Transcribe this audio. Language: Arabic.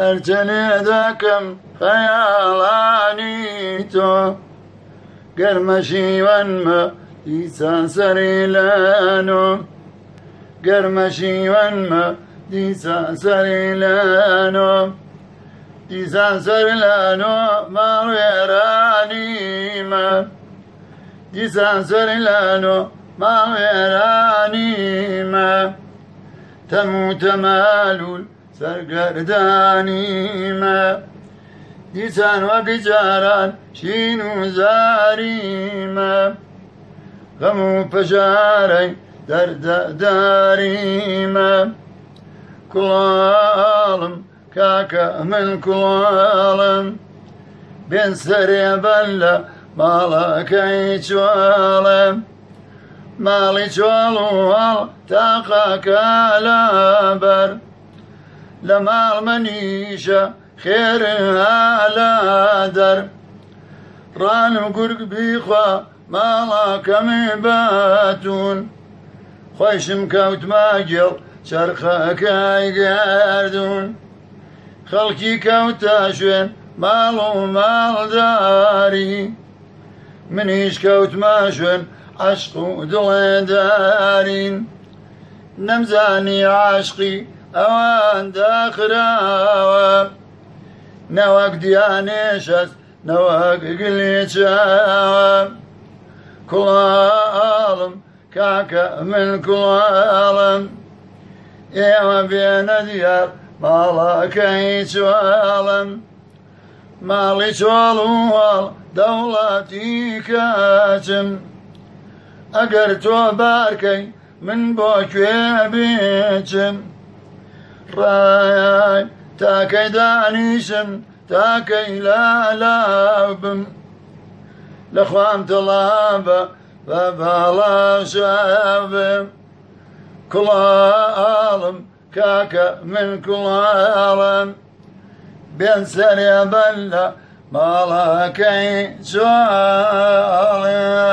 هەرچەنێ دەکەم خەیاڵانی تۆ گەرمە شیوەنمە دیسان سەری لەنۆ گەرمە شیوەنمە دیسان سەری لەنۆ دیسان سەر لەنۆ ماڵوێرانیمە دیسان سەری لەنۆ ماڵوێرانیمە تەموو تەمەلول سەرگەردانیمە دیسان وەک جاران شین و زاریمە غەم و پەژارەی دەردەداریمە کوڵاڵم کاکە من کوڵاڵم بێن سەرێبەن لە ماڵەکەی چۆڵم ماڵی چۆڵ و هەڵ تاقەکە لەبەر لە ماڵ منیشە خێر هەلە دەر ڕان و گورگ بیخوا ماڵەکەمی بەتون خۆشم کەوتمە گێڵ چەرخەکەی گەردون خەڵکی کەوتە شوێن ماڵ و ماڵداری منیش کەوتمە شوێن عەشق و دڵێدارین نەمزانی عاشقی ئەوەندە خراوە نەوەک دیانێشەس نەوەک گلێچاوە کوڵاڵم کاکە من کوڵاڵم ئێوە بێنە دیار ماڵەکەی چۆڵم ماڵی چۆڵ و هەڵ دەوڵەتی کەچم ئەگەر تۆ بارکەی من بۆ کوێ بێچم ڕای تاکەی دانیشم تاکەی لالاو بم لە خوام تەڵابە بە باڵاشابم کوڵاڵم کاکە من کوڵاڵم بێن سەرێبەن لە ماڵەکەی چۆڵم